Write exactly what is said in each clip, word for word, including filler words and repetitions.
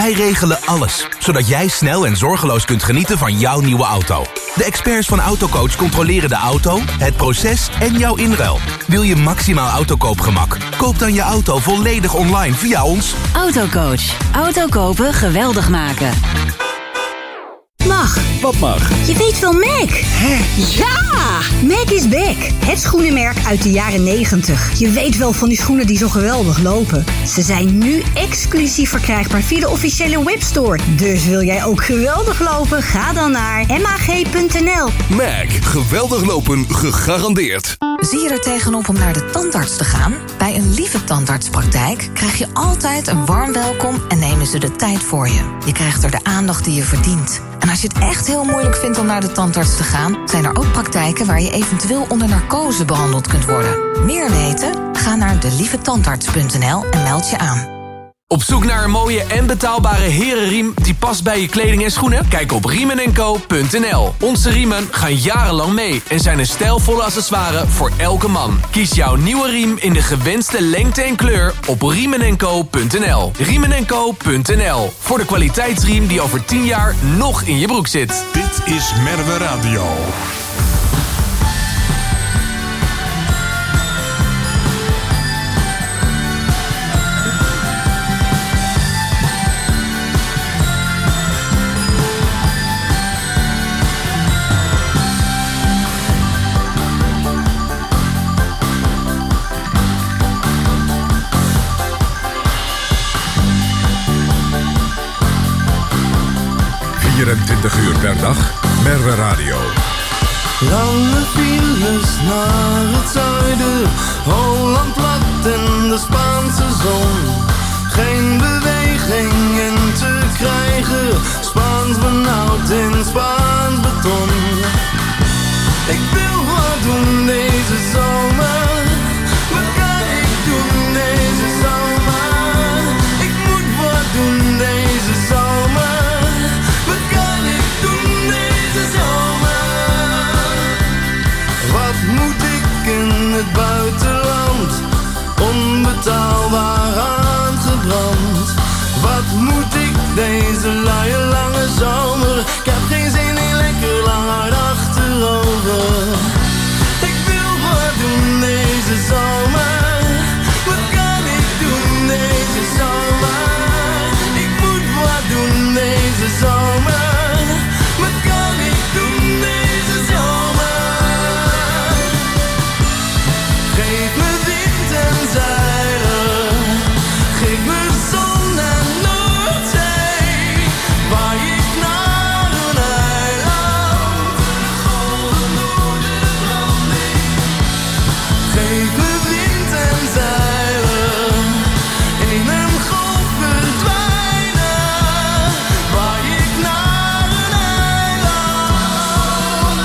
Wij regelen alles, zodat jij snel en zorgeloos kunt genieten van jouw nieuwe auto. De experts van Autocoach controleren de auto, het proces en jouw inruil. Wil je maximaal autokoopgemak? Koop dan je auto volledig online via ons. Autocoach. Auto kopen geweldig maken. Mag. Wat mag? Je weet wel Mac. Hè? Ja! Mac is back. Het schoenenmerk uit de jaren negentig. Je weet wel van die schoenen die zo geweldig lopen. Ze zijn nu exclusief verkrijgbaar via de officiële webstore. Dus wil jij ook geweldig lopen? Ga dan naar m a g punt n l. Mac. Geweldig lopen gegarandeerd. Zie je er tegenop om naar de tandarts te gaan? Bij een Lieve Tandartspraktijk krijg je altijd een warm welkom en nemen ze de tijd voor je. Je krijgt er de aandacht die je verdient. En als je het echt heel moeilijk vindt om naar de tandarts te gaan, zijn er ook praktijken waar je eventueel onder narcose behandeld kunt worden. Meer weten? Ga naar de lieve tandarts punt n l en meld je aan. Op zoek naar een mooie en betaalbare herenriem die past bij je kleding en schoenen? Kijk op riemen en co punt n l. Onze riemen gaan jarenlang mee en zijn een stijlvolle accessoire voor elke man. Kies jouw nieuwe riem in de gewenste lengte en kleur op riemen en co punt n l. riemen en co punt n l. Voor de kwaliteitsriem die over tien jaar nog in je broek zit. Dit is Merwe Radio. vierentwintig uur per dag, Merwe Radio. Lange files naar het zuiden, Holland plat en de Spaanse zon. Geen beweging in te krijgen, Spaans benauwd in Spaans beton. Ik wil wat doen deze zomer, wat kan ik doen deze zomer? Ik moet wat doen deze zomer. Het buitenland, onbetaalbaar aangebrand. Wat moet ik deze luie lange zomer? Ik heb geen zin in lekker lang hard achterover. Ik wil wat doen deze zomer. Wat kan ik doen deze zomer? Ik moet wat doen deze zomer. Wat kan ik doen deze zomer? Geef me wind en zeilen, geef me zon en Noordzee, waar ik naar een eiland, golven door de branding. Geef me wind en zeilen, in een golf verdwijnen, waar ik naar een eiland.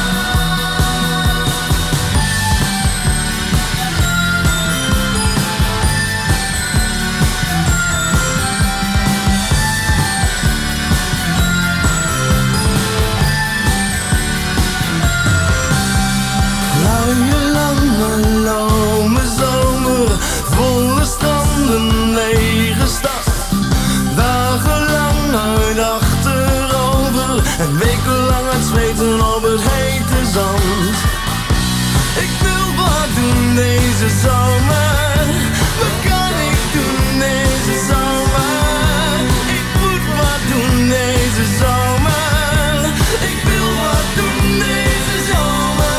Luie, lange, lome zomer, volle stranden, lege stad. Dagenlang uit achterover en wekenlang uit zweten op het hete zand. Ik wil wat doen deze zomer, wat kan ik doen deze zomer? Ik moet wat doen deze zomer, ik wil wat doen deze zomer.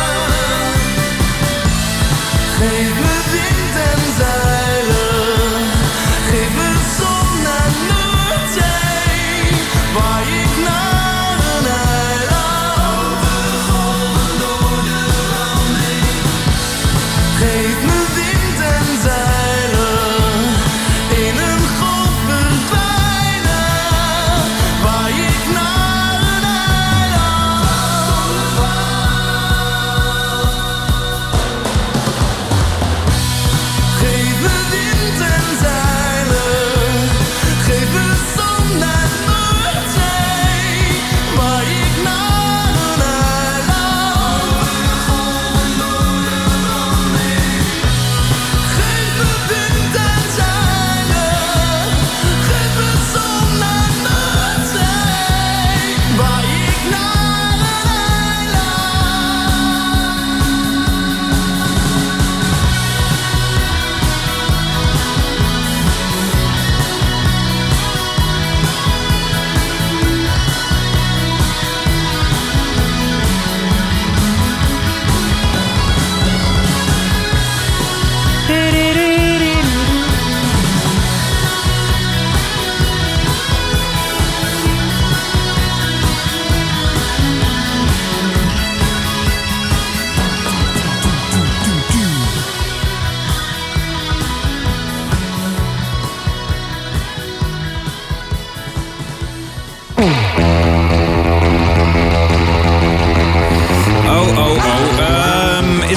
Geef me wind en zeilen, geef me zon en Noordzee, waar ik naar een eiland, golven door de branding. Geef me wind en zeilen.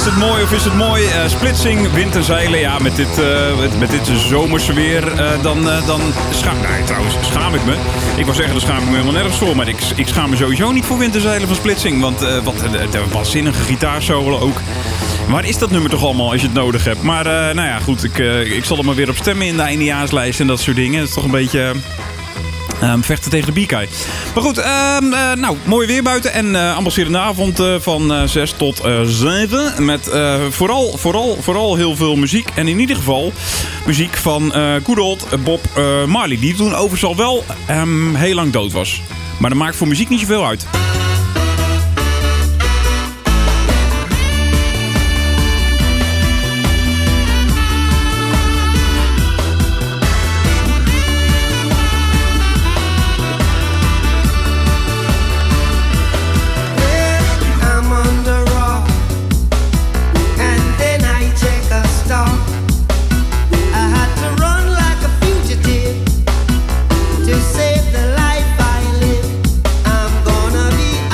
het mooi of is het mooi? Uh, splitsing, winterzeilen. Ja, met dit, uh, met, met dit zomerse weer, uh, dan, uh, dan schaam... Nee, trouwens, schaam ik me. Ik wou zeggen, dan schaam ik me helemaal nergens voor. Maar ik, ik schaam me sowieso niet voor winterzeilen van splitsing. Want uh, wat een waanzinnige gitaarsolo ook. Waar is dat nummer toch allemaal als je het nodig hebt? Maar uh, nou ja, goed, ik, uh, ik zal er maar weer op stemmen in de eindejaarslijst en dat soort dingen. Dat is toch een beetje... Um, vechten tegen de bierkei. Maar goed, um, uh, nou, mooi weer buiten. En uh, ambasserende avond uh, van uh, zes tot zeven. Met uh, vooral, vooral, vooral heel veel muziek. En in ieder geval muziek van uh, good old Bob uh, Marley. Die toen overigens al wel um, heel lang dood was. Maar dat maakt voor muziek niet zoveel uit. Save the life I live. I'm gonna be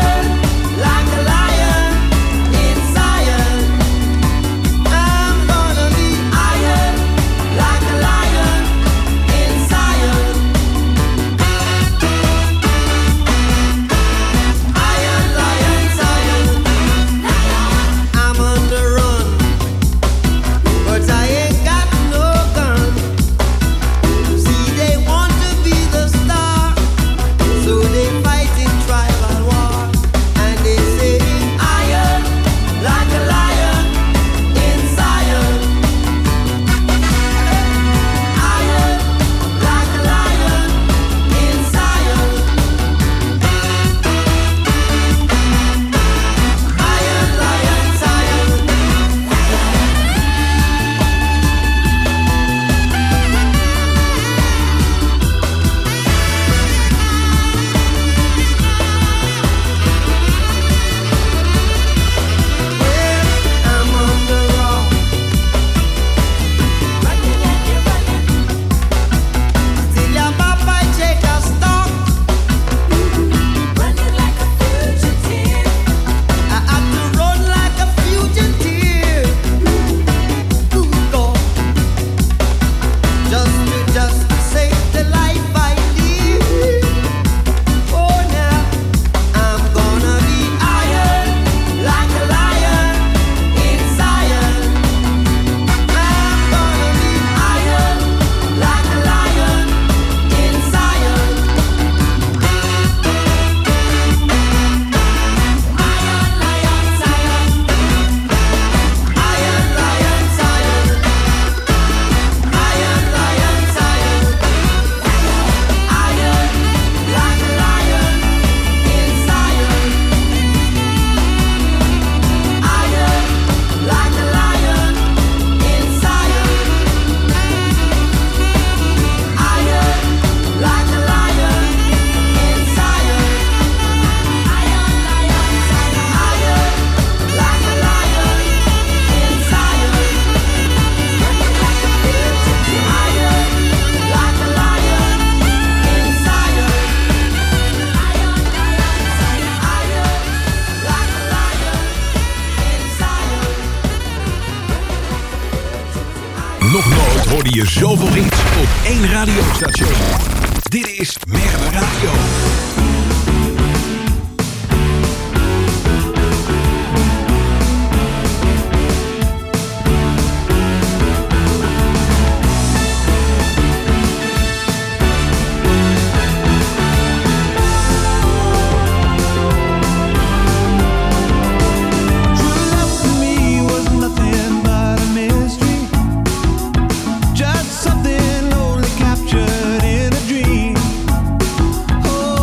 Nog nooit hoorde je zoveel hits op één radiostation. Dit is Merwe Radio. Just something only captured in a dream. Oh,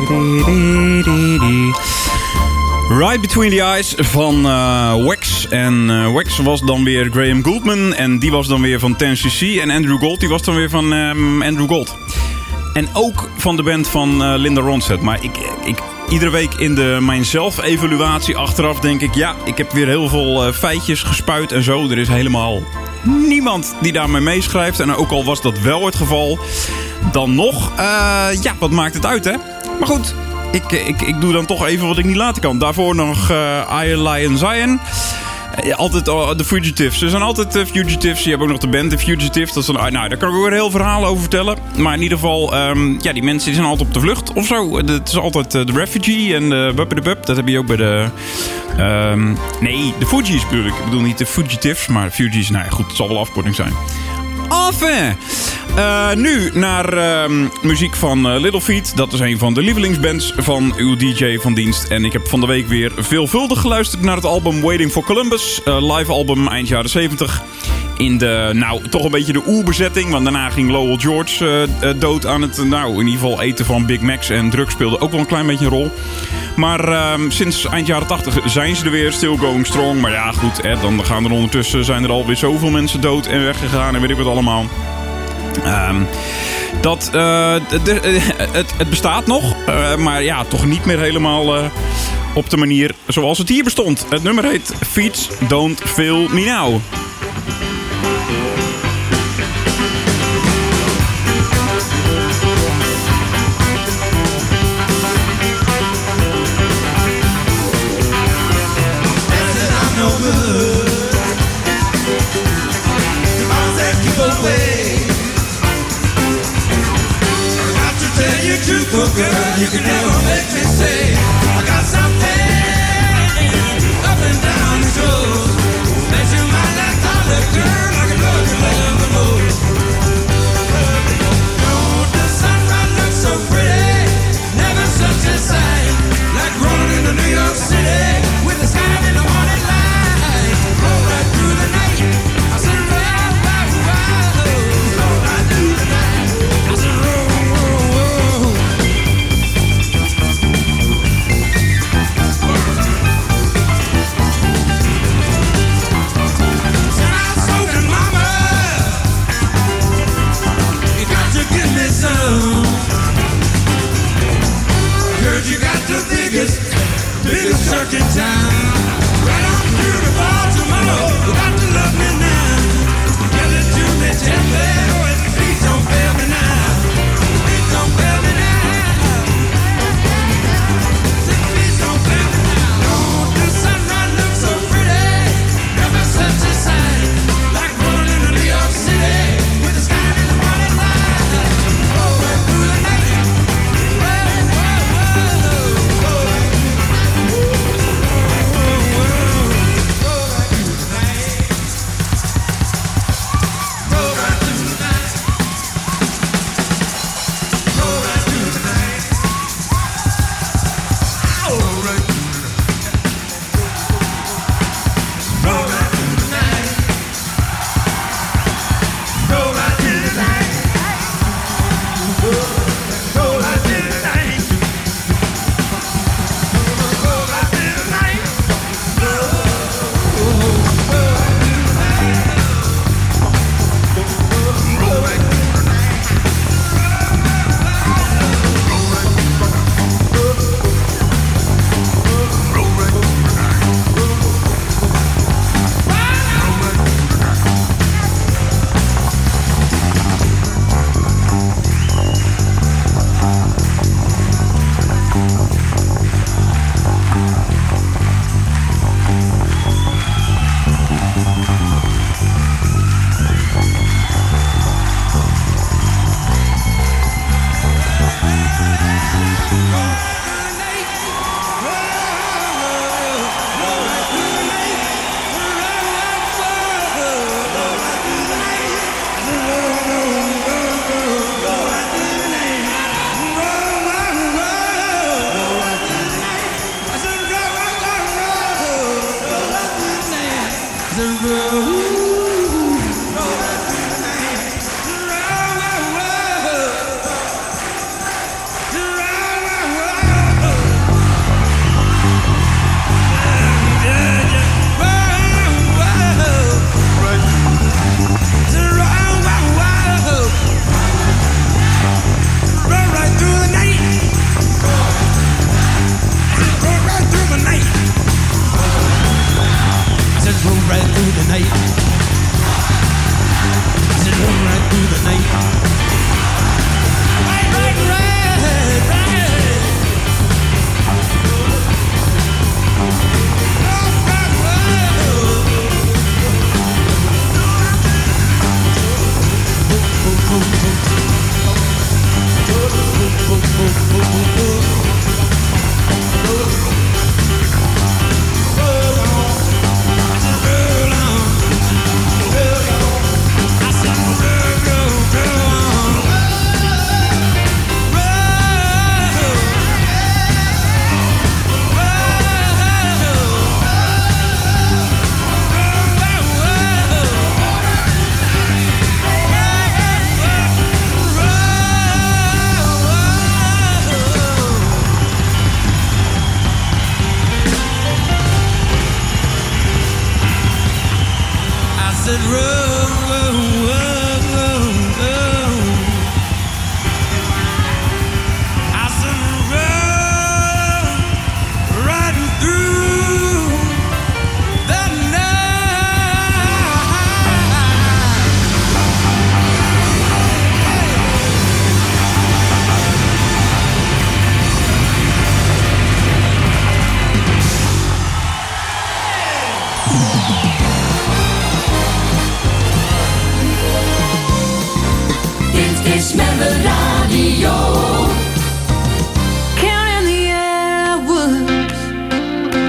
Right Between the Eyes van uh, Wax. En uh, Wax was dan weer Graham Gouldman. En die was dan weer van ten cc. En Andrew Gold, die was dan weer van um, Andrew Gold. En ook van de band van uh, Linda Ronstadt. Maar ik, ik, iedere week in de, mijn zelfevaluatie achteraf denk ik... ja, ik heb weer heel veel uh, feitjes gespuit en zo. Er is helemaal niemand die daarmee meeschrijft. En ook al was dat wel het geval... dan nog, uh, ja, wat maakt het uit, hè? Maar goed... Ik, ik, ik doe dan toch even wat ik niet laten kan. Daarvoor nog uh, I Lion Zion. Uh, altijd uh, de Fugitives. Er zijn altijd uh, Fugitives. Je hebt ook nog de band The Fugitives. Dat is een, uh, nou, daar kan ik ook weer een heel verhaal over vertellen. Maar in ieder geval, um, ja, die mensen die zijn altijd op de vlucht of zo. Het is altijd uh, de Refugee en de Bup de Bup. Dat heb je ook bij de... Um, nee, de Fugees bedoel ik. Ik bedoel niet de Fugitives, maar Fugees. Nou ja, goed, het zal wel afkorting zijn. Enfin! Uh, nu naar uh, muziek van uh, Little Feat. Dat is een van de lievelingsbands van uw D J van dienst. En ik heb van de week weer veelvuldig geluisterd naar het album Waiting for Columbus. Uh, live album eind jaren zeventig. In de, nou, toch een beetje de oerbezetting. Want daarna ging Lowell George uh, uh, dood aan het, nou, in ieder geval eten van Big Macs. En drugs speelde ook wel een klein beetje een rol. Maar uh, sinds eind jaren tachtig zijn ze er weer, still going strong. Maar ja, goed, hè, dan gaan er ondertussen zijn er alweer zoveel mensen dood en weggegaan en weet ik wat allemaal. Um, dat, uh, de, de, het, het bestaat nog, uh, maar ja, toch niet meer helemaal uh, op de manier zoals het hier bestond. Het nummer heet Feet Don't Fail Me Now. Girl, you can never make me say I got something up and down the shores that you might like to look, girl, like I love you love the most. Don't the sunrise look so pretty? Never such a sight like rolling into New York City with the sky in the morning light. Roll right through the night. I said roll, roll, roll, roll right through the night. I said roll. You got the biggest, biggest truck in town. Right on through to Baltimore. You got to love me now. Give it to me gently. Oh, and please don't fail me now. Please don't fail me now. Please don't fail me now. Don't the sunrise look so pretty? Never such a sight like rolling into New York City with the sky in the morning light. Oh, and through the night. Well, well, well.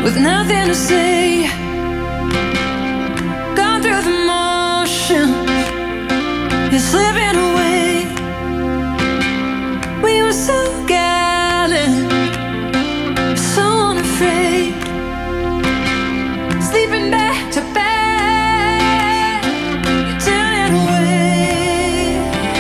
with nothing to say. Gone through the motions, you're slipping away. We were so gallant, so unafraid, sleeping back to back, you're turning away.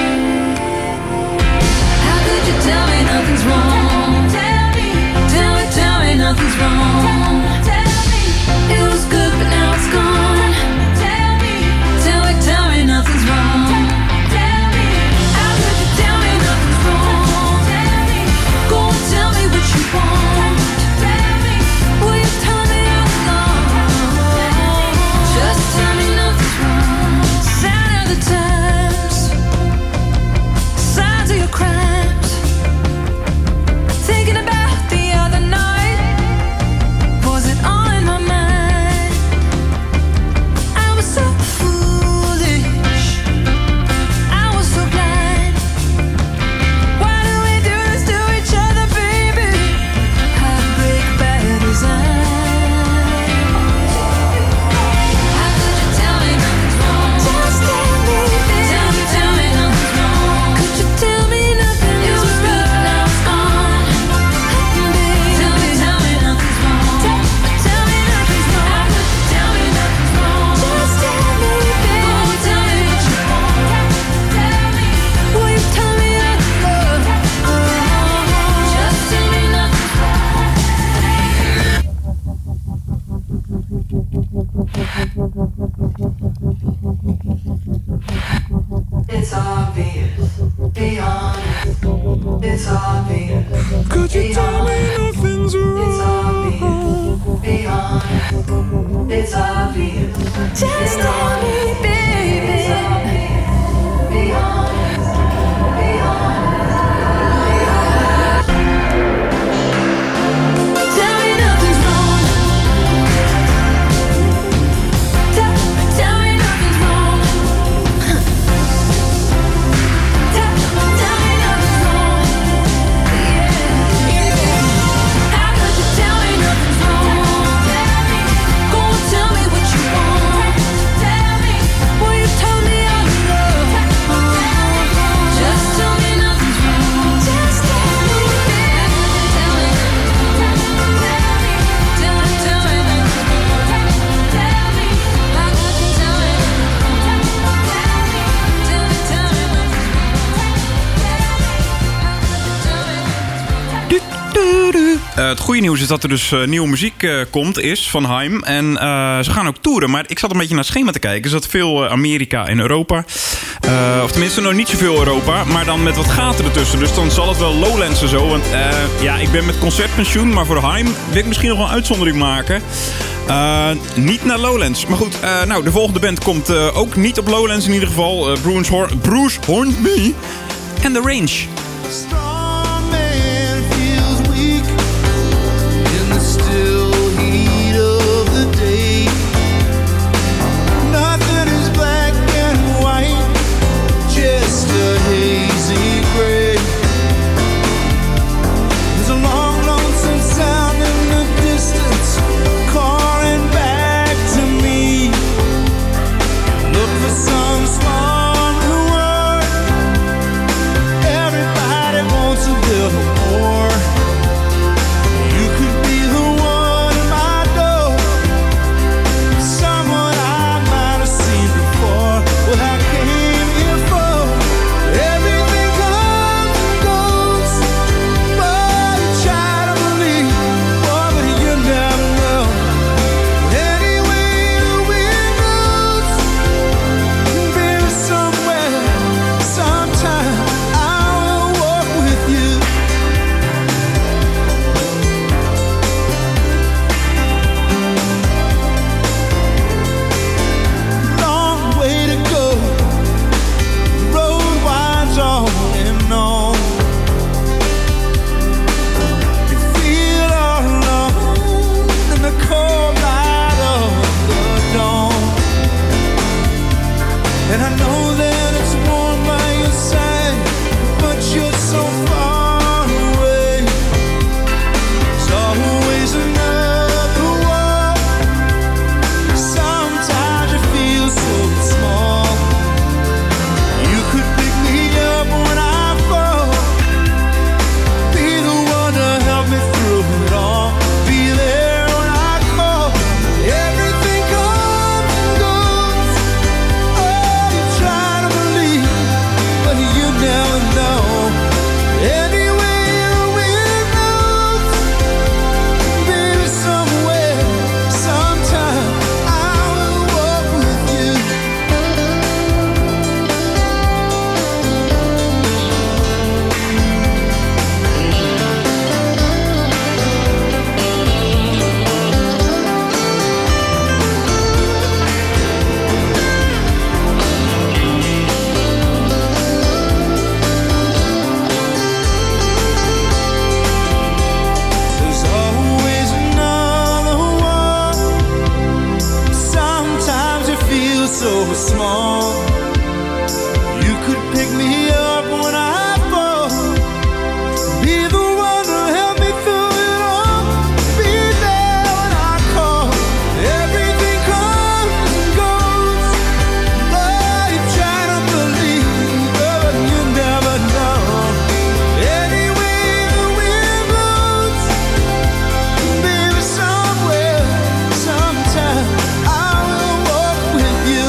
How could you tell me nothing's wrong? Tell me, tell me, tell me nothing's wrong. Tell me, it was good but now it's gone. Tell me, tell me, tell me nothing's wrong. Tell me, how could you tell me nothing's wrong? Tell me, go and tell me what you want. Tell me, will you tell me how long? Just tell me nothing's wrong. Sign of the times, signs of your crimes. Thinking about the other night, was it all in my mind? I was so foolish, I was so blind. Why do we do this to each other, baby? Heartbreak by design. How could you tell me nothing's wrong? Just tell me, baby. Tell me, tell me nothing's wrong. Could you tell me nothing? It was good, but now it's gone. Baby, tell me, tell me nothing's wrong. Tell, tell me nothing's wrong. How could you tell me nothing's wrong? Just tell me, baby. Go and tell me what you want. Tell me, will you tell me I love? Just tell me nothing's wrong. It's obvious, be honest. It's obvious. Could you tell me nothing's wrong? It's obvious, be honest. It's obvious. Just tell me, baby. It's obvious, be honest. Be honest. Tell me nothing's wrong. Tell, tell me nothing's wrong. Tell, tell me nothing's wrong. Yeah, yeah. How could you tell me nothing's wrong? Tell me, go and tell me what you want. Tell me, will you tell me I love? Just tell me nothing's wrong. Just tell me, baby. Tell me nothing's wrong. Tell me, tell me, tell me nothing's wrong. Tell me, how could you tell me nothing's wrong? Tell me, tell me, tell me nothing's wrong. Uh, het goede nieuws is dat er dus uh, nieuwe muziek uh, komt, is van Haim. En uh, ze gaan ook toeren. Maar ik zat een beetje naar het schema te kijken. Er zat veel uh, Amerika en Europa. Uh, of tenminste nog niet zoveel Europa. Maar dan met wat gaten ertussen. Dus dan zal het wel Lowlands en zo. Want uh, ja, ik ben met concertpensioen. Maar voor Haim wil ik misschien nog wel een uitzondering maken. Uh, niet naar Lowlands. Maar goed, uh, nou, de volgende band komt uh, ook niet op Lowlands in ieder geval. Uh, Bruce, Hor- Bruce Hornsby en The Range. Strong man feels weak in the still heat of the day. Nothing is black and white, just a hazy gray. There's a long, lonesome sound in the distance, calling back to me. Look for some small new word. Everybody wants so small. You could pick me up when I fall. Be the one to help me through it all. Be there when I call. Everything comes and goes. Oh, you try to believe, but you never know. Anyway the wind blows, baby, somewhere, sometime I will walk with you.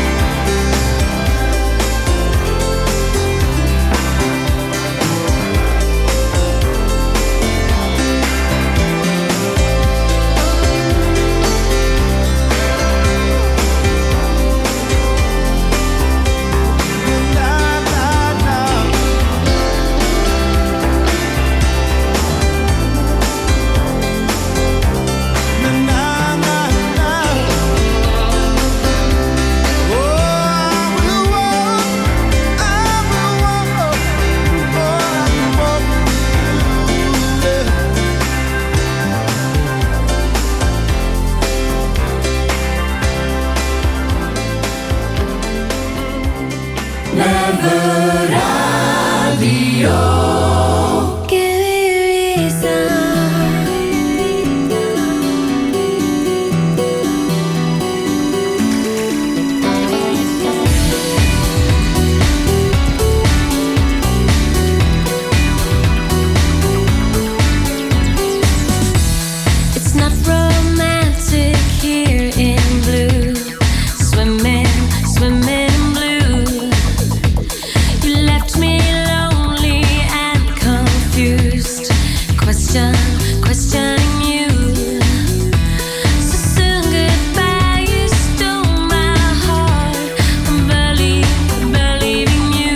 It's not romantic here in blue, swimming, swimming in blue. You left me lonely and confused, question, questioning you. So soon goodbye, you stole my heart. I'm believe, believing you.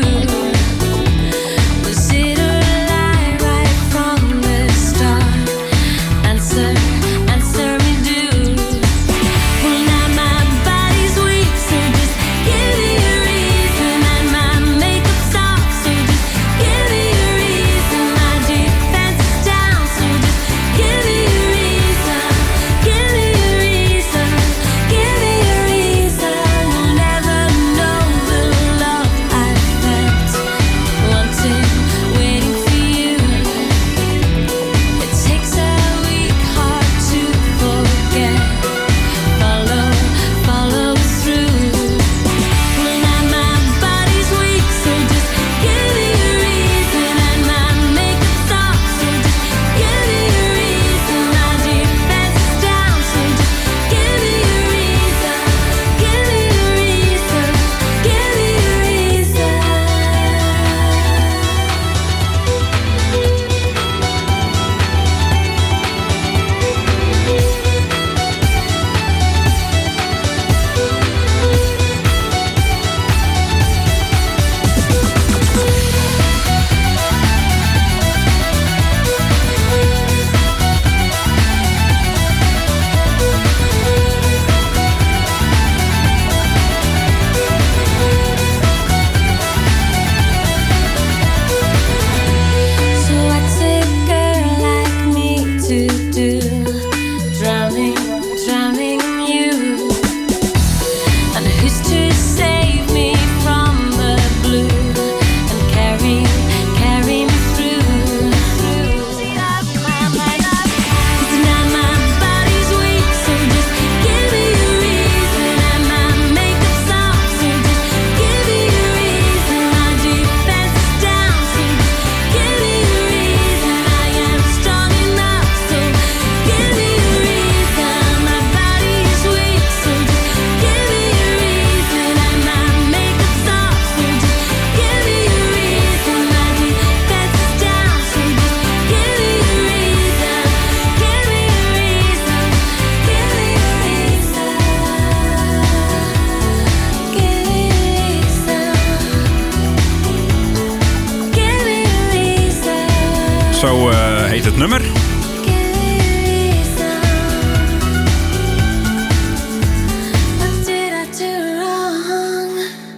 Was it a lie right from the start? Answer, answer me, do. Well, now my body's weak, so just give me a reason. And my makeup's off, so just give me a reason. My defense is down, so just give me a reason. Give me a reason. Give me a reason. You'll never know the love I felt, wanting, waiting for you. It takes a weak heart to forget. Follow, follow through. Well, now my body's weak, so just give me a reason. And my makeup's off, so just give me a reason. My defense is down, so just give me a reason. Give me a reason. Give me a reason. So what's a girl like me to do? Drowning, drowning in you. And who's to save me from the blue and carry, carry me through? 'Cause now my body's weak, so just give me a reason. And my makeup's off, so just give me a reason. My defense is down, so just give me a reason. I am strong enough, so give me a reason. My body is weak, so just give me a reason. And my makeup's off, so just give me a reason. My defense is down, so just give me a reason. Give me a reason. Give me a reason. Give me a reason. Give me a reason. Zo eh, heet het nummer. Give me a reason. What did I do wrong?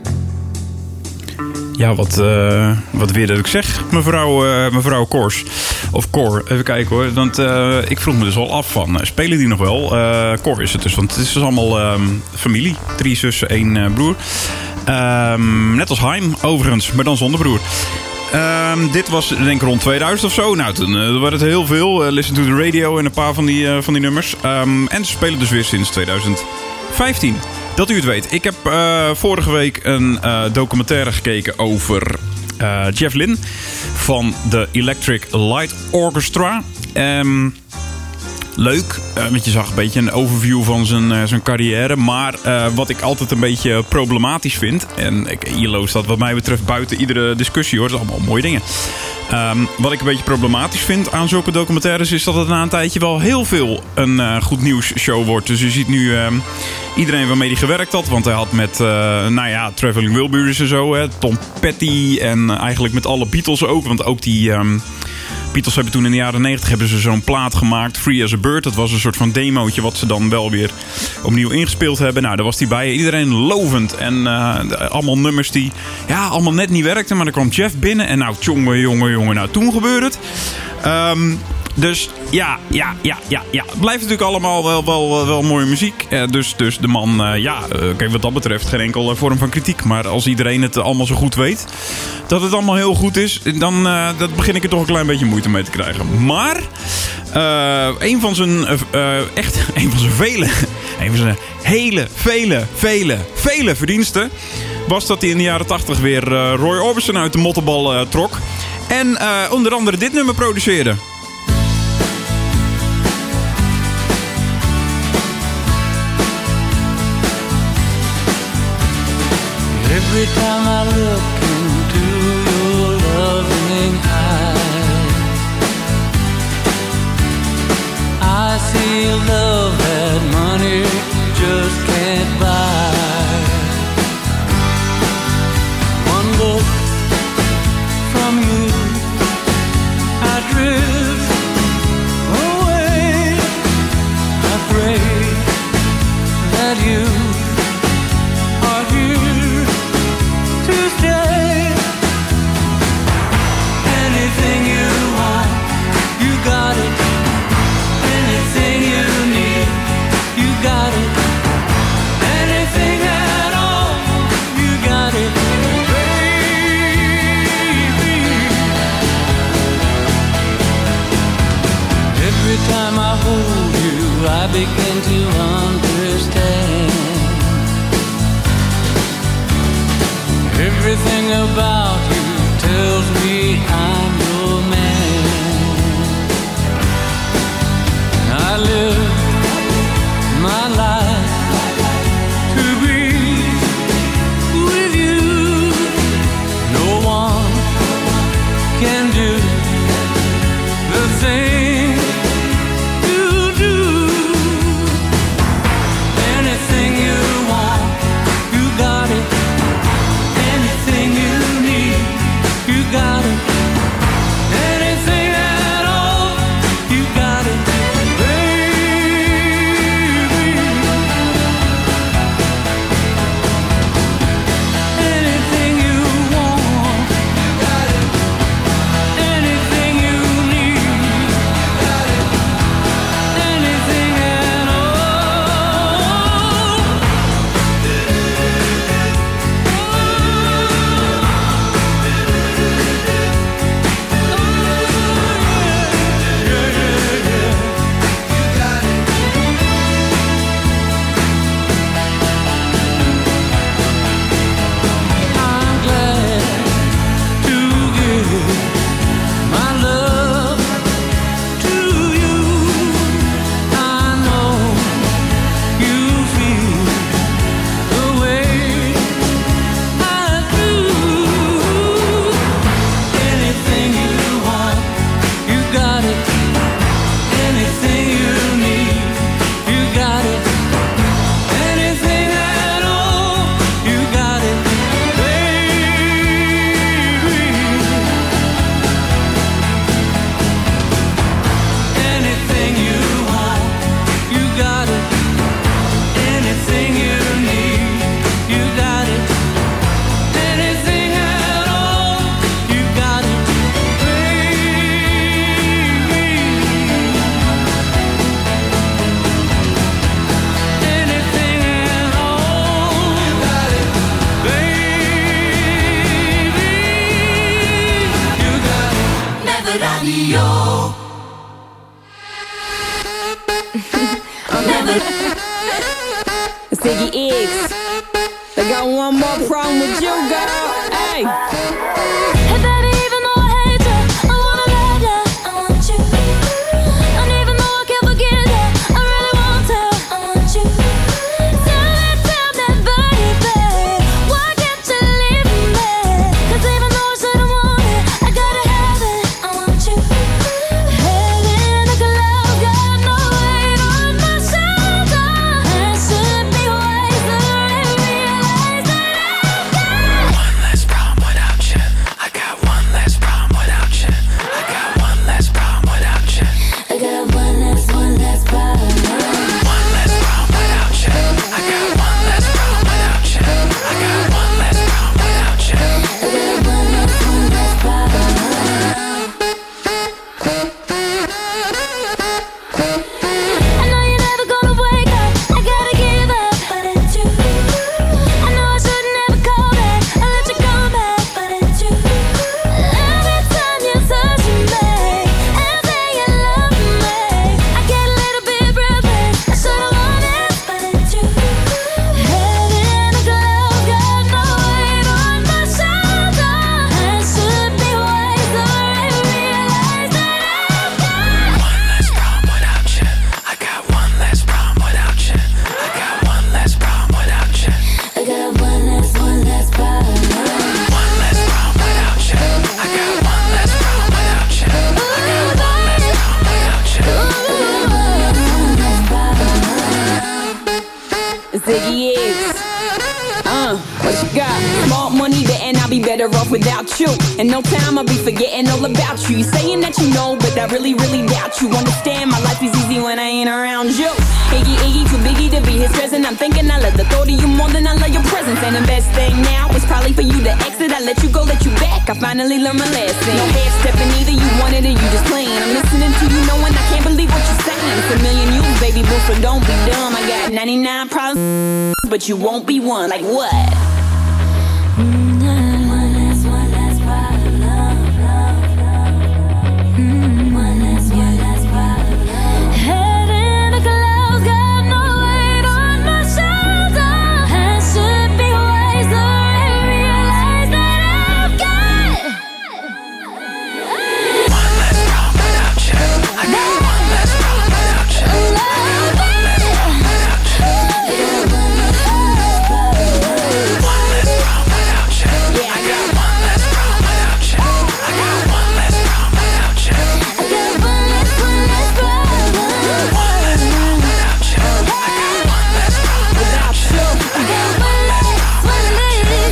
Ja, wat, eh, wat weer dat ik zeg, mevrouw, eh, mevrouw Kors. Of Core. Even kijken hoor. Want uh, ik vroeg me dus al af van, uh, spelen die nog wel? Uh, Core is het dus, want het is dus allemaal um, familie. Drie zussen, één uh, broer. Um, net als Haim, overigens, maar dan zonder broer. Um, dit was denk ik rond tweeduizend of zo. Nou, toen uh, werd het heel veel. Uh, Listen to the Radio en een paar van die, uh, van die nummers. Um, en ze spelen dus weer sinds tweeduizend vijftien. Dat u het weet. Ik heb uh, vorige week een uh, documentaire gekeken over uh, Jeff Lynne van de Electric Light Orchestra. Um, leuk, uh, want je zag een beetje een overview van zijn, uh, zijn carrière. Maar uh, wat ik altijd een beetje problematisch vind, en ik, I L O staat wat mij betreft buiten iedere discussie hoor, dat zijn allemaal mooie dingen. Um, wat ik een beetje problematisch vind aan zulke documentaires is dat het na een tijdje wel heel veel een uh, goed nieuws show wordt. Dus je ziet nu um, iedereen waarmee hij gewerkt had. Want hij had met, uh, nou ja, Traveling Wilburys en zo. Hè, Tom Petty en eigenlijk met alle Beatles ook. Want ook die um, Beatles hebben toen in de jaren negentig hebben ze zo'n plaat gemaakt. Free as a Bird. Dat was een soort van demootje wat ze dan wel weer opnieuw ingespeeld hebben. Nou, daar was hij bij. Iedereen lovend. En uh, allemaal nummers die ja, allemaal net niet werkten. Maar dan kwam Jeff binnen. En nou, jongen, jongen, jongen. Nou, toen gebeurde het. Um, dus ja, ja, ja, ja, ja. Het blijft natuurlijk allemaal wel, wel, wel, wel mooie muziek. Uh, dus, dus de man, uh, ja, uh, kijk, wat dat betreft geen enkele vorm van kritiek. Maar als iedereen het allemaal zo goed weet, dat het allemaal heel goed is, dan uh, dat begin ik er toch een klein beetje moeite mee te krijgen. Maar uh, een van zijn, uh, uh, echt, een van zijn vele, een van zijn hele, vele, vele, vele verdiensten was dat hij in de jaren tachtig weer uh, Roy Orbison uit de mottenbal uh, trok. En uh, onder andere dit nummer produceerde. Every time I look into your loving eyes, I see love that money just can't buy. One look from you, I drift away. I pray that you are here to stay. Anything you want, you got it. Anything you need, you got it. Anything at all, you got it, baby. Every time I hold you, I begin to understand. Everything about you tells me I'm your man. I live my life to be with you. No one can do the thing you do. Anything you want, you got it. Anything you need, problem with you, girl. Hey. Hey baby, even though I hate you, I wanna love you. I want you. And even though I can't forget you, I really want to. I want you. Tell me, tell me, baby, why can't you leave me? 'Cause even though I shouldn't want it, I gotta have it. I want you. Head in the clouds, got no weight on my shoulder. I should be wiser and realize that I've got one less problem without you. I got one less problem without you. I got one less problem without you. I got one less, one less problem. One less problem without you. I got one less problem without you. I got one less problem without you. I got one less, one less problem. I know you're never gonna wake up. I gotta give up, but it's you. I know I should never call back. I let you come back, but it's you. Every time you touch me and say you love me, I get a little bit breathless. I should've won it, but it's you. Head in the clouds, got no weight on my shoulder. I should be wiser and realize that I've got one less problem without you. I got one less problem without you. I got one less problem without you. I got one less, one less problem. One less problem without you. I got one less problem without you. I got one less problem without you. Ziggy X. Uh, what you got? Smart money, betting I'll be better off without you. In no time I'll be forgetting all about you. You saying that you know, but I really, really doubt you. Understand my life is easy when I ain't around you. Iggy, Iggy, too biggie to be his present. I'm thinking I love the thought of you more than I love your presence. And the best thing now is probably for you to exit. I let you go, let you back. I finally learned my lesson. No half stepping either, you wanted it, you just playing. I'm listening to you knowing I can't believe what you're saying. It's a million you, baby boo, so don't be dumb. I got ninety-nine problems, but you won't be one. Like what? One less, one less problem. One less, one less problem. Head in the clouds, got no weight on my shoulder. I should be wiser and realize that I've got One less problem without you. I got one less problem without you. I got one less problem without you. One less problem without you. Yeah, I got one less problem without you. I got one less problem without you. I got one less, one less problem. One less problem without you. I got one less problem without you. I got one less, one less,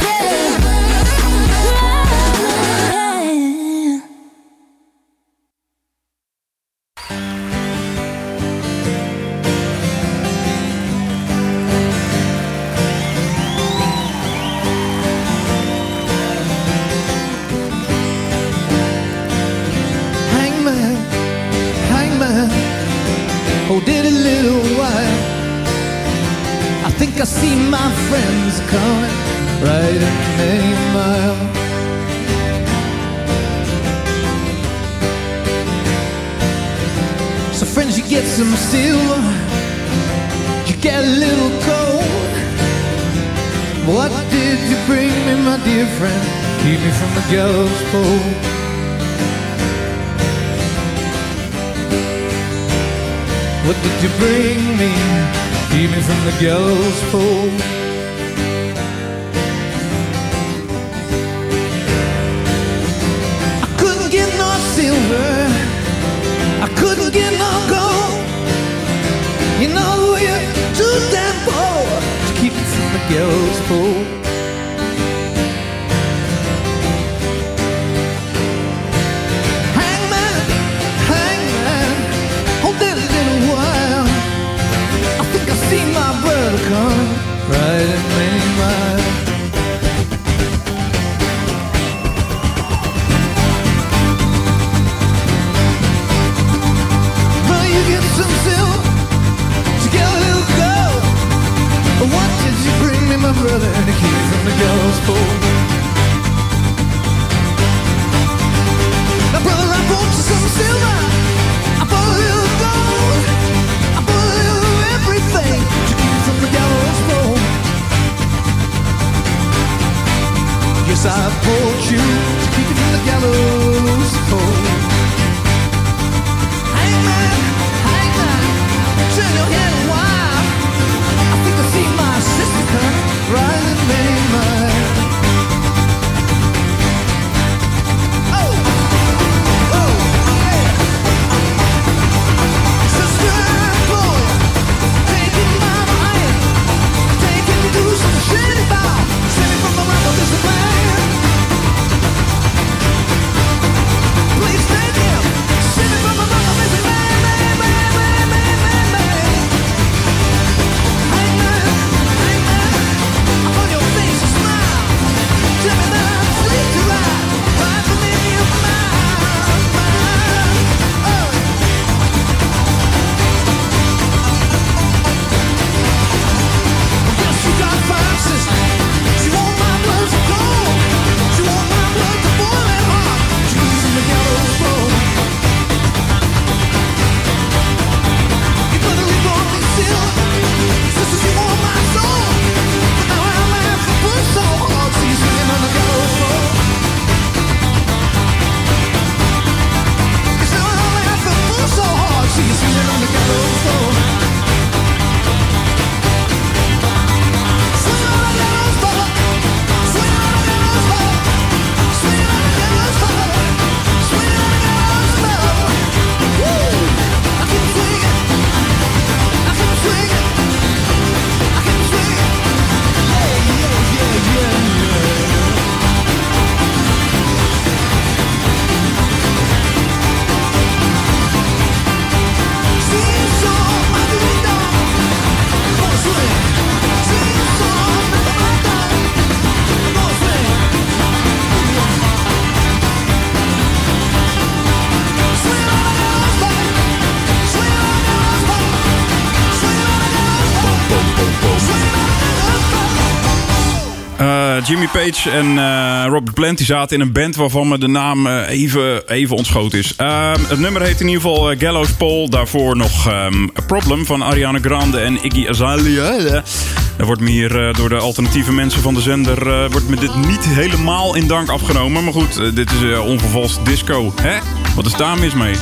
yeah. Hangman, hangman, hold it a little while. I think I see my friends coming right in many mile. So friends, you get some silver, you get a little cold. What did you bring me, my dear friend? Keep me from the gallows pole. What did you bring me? Keep me from the gallows pole. I couldn't get no silver, I couldn't get no gold. You know you're too damn poor to keep me from the gallows pole. Hangman, hangman, hold it a little while. I think I see my brother coming right at many miles. Well, you get some silver, you get a little gold. What did you bring me, my brother, to keep me from the gallows pole? Now, brother, I brought you some silver, I brought a little gold, I brought a little of everything to keep you from the gallows pole. Jimmy Page en uh, Robert Plant die zaten in een band waarvan me de naam uh, even, even ontschoten is. Uh, het nummer heet in ieder geval uh, Gallows Pole. Daarvoor nog um, A Problem van Ariana Grande en Iggy Azalea. Er wordt me hier uh, door de alternatieve mensen van de zender uh, wordt me dit niet helemaal in dank afgenomen. Maar goed, uh, dit is uh, onvervalst disco. Hè? Wat is daar mis mee?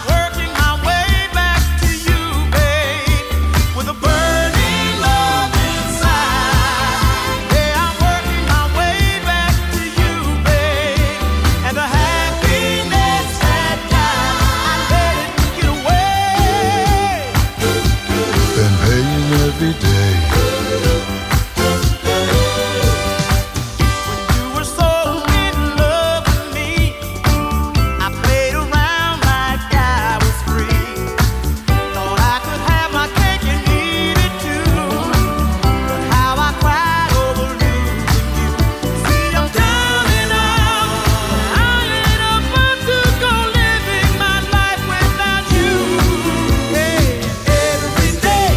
Every day. When you were so in love with me, I played around like I was free. Thought I could have my cake and eat it too. But how I cried over losing you. See, I'm down and out. I ain't about to go living my life without you. Hey, every day.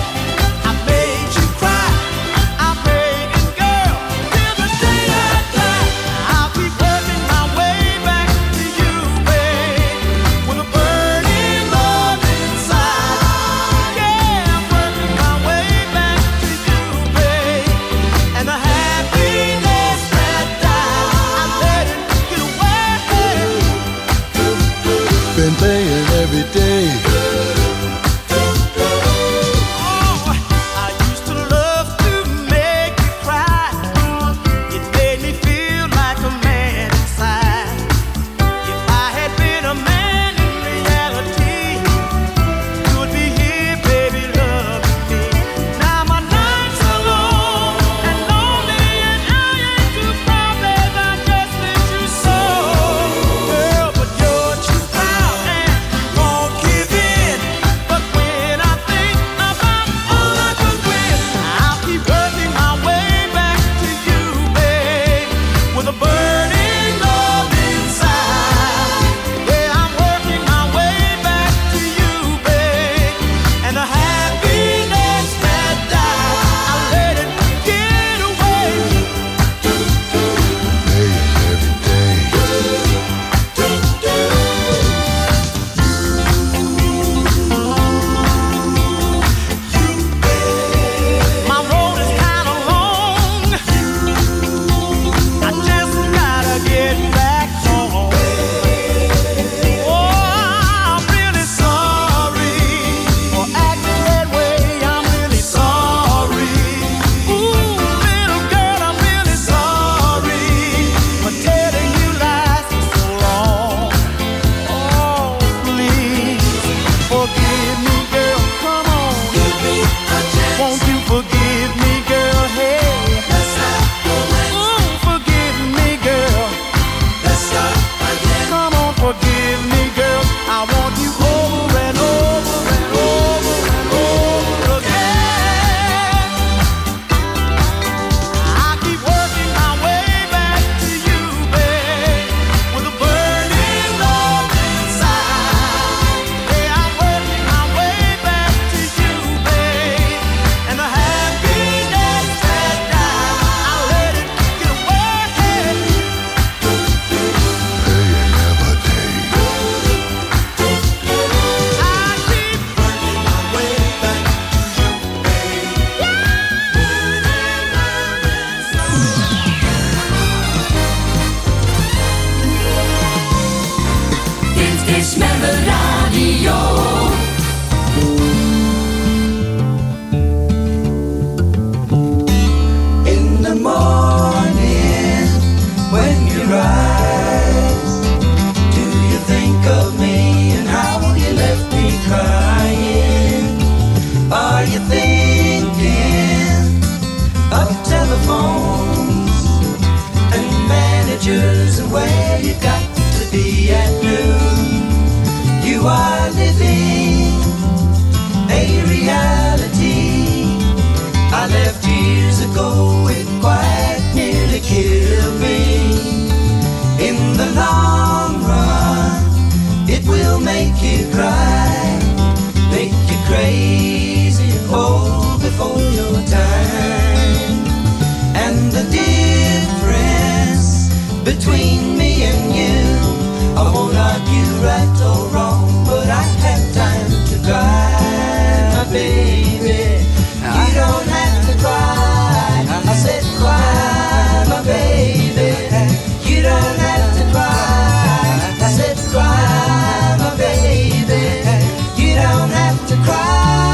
Been playing every day. Oh, I used to love to make you cry. It made me feel like a man inside. If I had been a man in reality, you would be here, baby, loving me. Now my nights are long and lonely, and I ain't too proud that I just miss you so. Girl, but you're too proud and won't give in. But when I think about all I could win, I'll keep working my way back to you, babe, with a burning love inside. Yeah, I'm working my way back to you, babe, and the happiness that died, I let it get away. Every day. My road is kinda long. I just gotta get back home. Oh, I'm really sorry for acting that way. I'm really sorry. Ooh, little girl, I'm really sorry for telling you lies for so long. Oh, please forgive me, girl. Come on, give me a chance. Won't you forgive me, girl? Hey, let's start romance. Ooh, forgive me, girl. Let's start again. Come on, forgive me, girl. I want you over and over and over and over again. I keep working my way back to you, babe, with a burning love inside. Yeah, I'm working my way back to you, babe, and the happiness that died, I let it get away. Paying every day. I keep working my way back to you, Dit is mijn radio. In the morning when you rise, do you think of me and how you left me crying? Are you thinking of telephones and managers and where you got to be at noon? You are living a reality I left years ago. It quite nearly killed me. In the long run, it will make you cry, make you crazy and old before your time. And the difference between me and you. I won't argue right or wrong, but I have time to cry, my baby. You don't have to cry. I said cry, my baby. You don't have to cry. I said cry, my baby. You don't have to cry.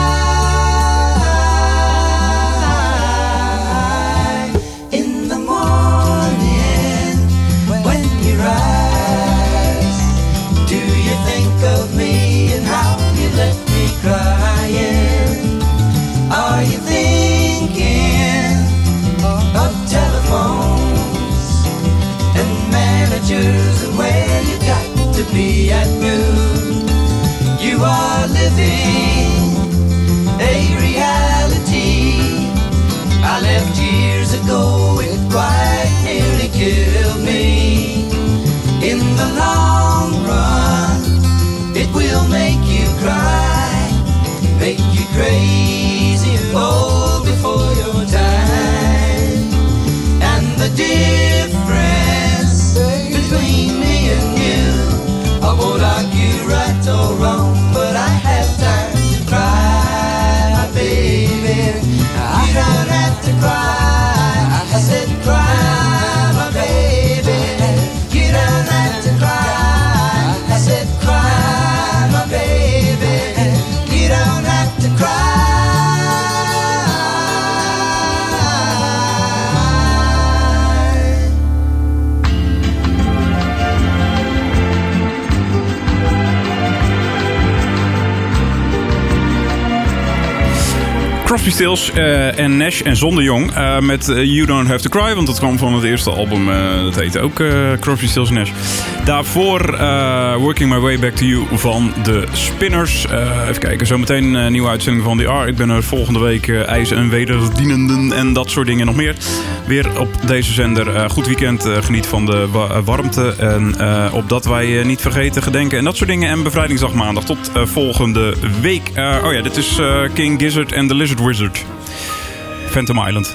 In the morning when you rise, do you think of me and how you let me crying? Are you thinking of telephones and managers and where you got to be at noon? You are living a reality I left years ago. It quite nearly killed me. In the long run, it will make you cry, make you crazy and old before your time. And the difference between me and you, I won't argue right or wrong, but I have time to cry, my baby. You don't have to cry. I said cry, my baby. You don't have to cry. I said cry, my baby. You don't have to cry. Crosby, Stills uh, en Nash en Zonder Jong uh, met uh, You Don't Have To Cry. Want dat kwam van het eerste album. Uh, dat heette ook uh, Crosby, Stills en Nash. Daarvoor uh, Working My Way Back To You van de Spinners. Uh, even kijken, zometeen een uh, nieuwe uitzending van The R. Ik ben er volgende week uh, ijs en wederdienenden en dat soort dingen nog meer. Weer op deze zender. Uh, goed weekend. Uh, geniet van de wa- warmte. En uh, opdat wij uh, niet vergeten, gedenken en dat soort dingen. En Bevrijdingsdag maandag. Tot uh, volgende week. Uh, oh ja, dit is uh, King Gizzard en The Lizard Wizard. Phantom Island.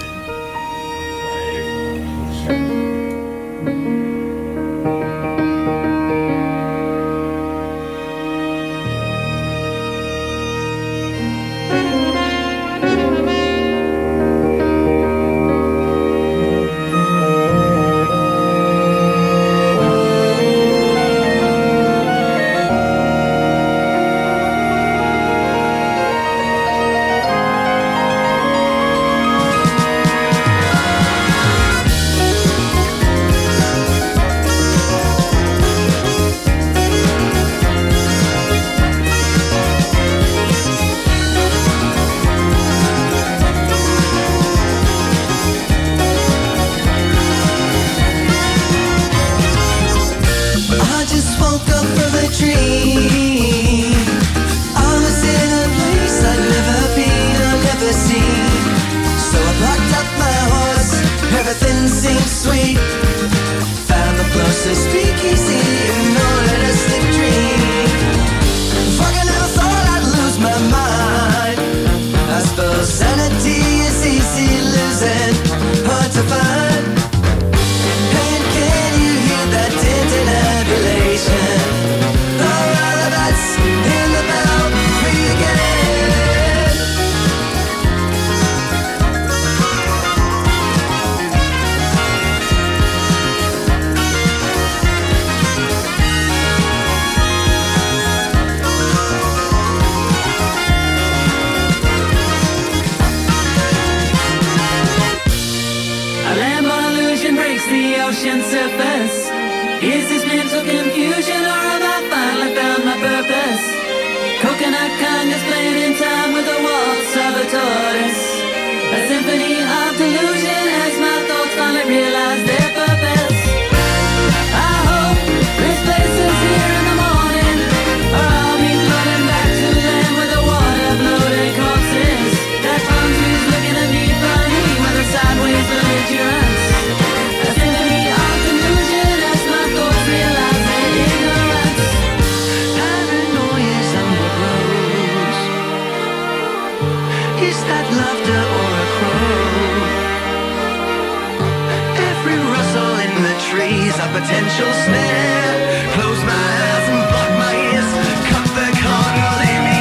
Laughter or a crow, every rustle in the tree. trees, a potential snare. Close my eyes and block my ears. Cut the cord and leave me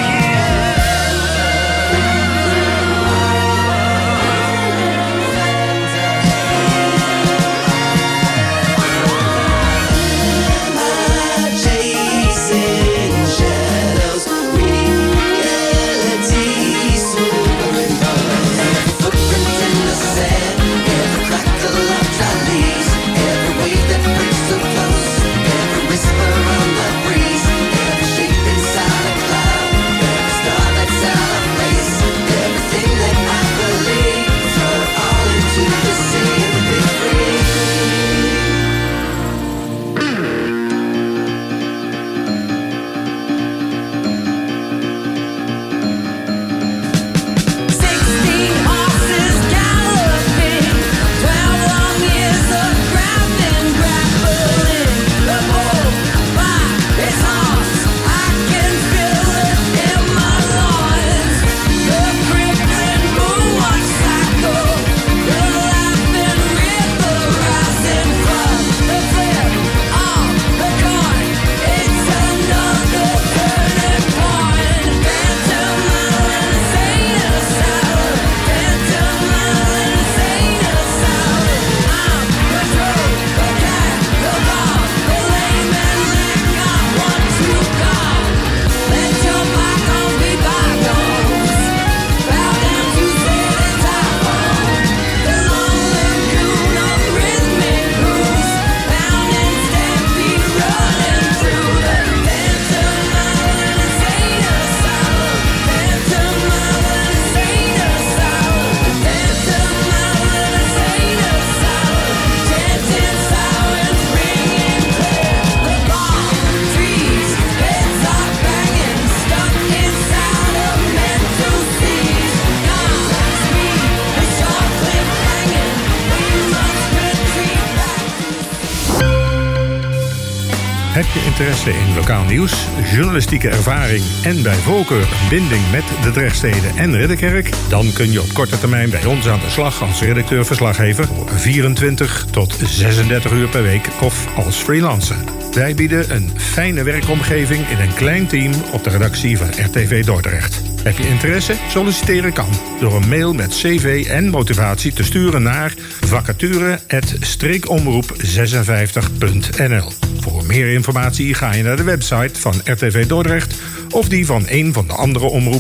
chasing shadows, reality superimposed. Footprint in the sand, every crackle of tallies, every wave that breaks so close, every whisper on the breeze, every shape inside a cloud, every star that's out of place, everything that I believe, throw it all into the sea and be free. Sixteen horses galloping, twelve long years of grappling, grappling. The bull by its horns, I can feel it in my loins. The crippling moonwatch cycle, the laughing river rising from the flip of the coin. It's another turning point. Phantom Island, insane asylum. Phantom Island, insane asylum. I'm the drove, the cat, the dog, the layman that got one too gone. Let your bygones be bygones. Bow down to Zeta Typhon. The long lagoon of rhythmic grooves, pounding stampede running through the Phantom Island, insane asylum. Phantom Island, insane asylum. Phantom Island, insane asylum. Chanting sirens, ringing clear. The palm trees, heads are banging, stuck inside of mental seas. Gone speed, the sharp cliff hanging. We must retreat back to Heb je interesse in lokaal nieuws, journalistieke ervaring en bij voorkeur een binding met de Drechtsteden en Ridderkerk? Dan kun je op korte termijn bij ons aan de slag als redacteur-verslaggever voor vierentwintig tot zesendertig uur per week of als freelancer. Wij bieden een fijne werkomgeving in een klein team op de redactie van R T V Dordrecht. Heb je interesse? Solliciteren kan door een mail met cv en motivatie te sturen naar vacature apenstaartje streekomroep zesenvijftig punt n l. Voor meer informatie ga je naar de website van R T V Dordrecht of die van een van de andere omroepen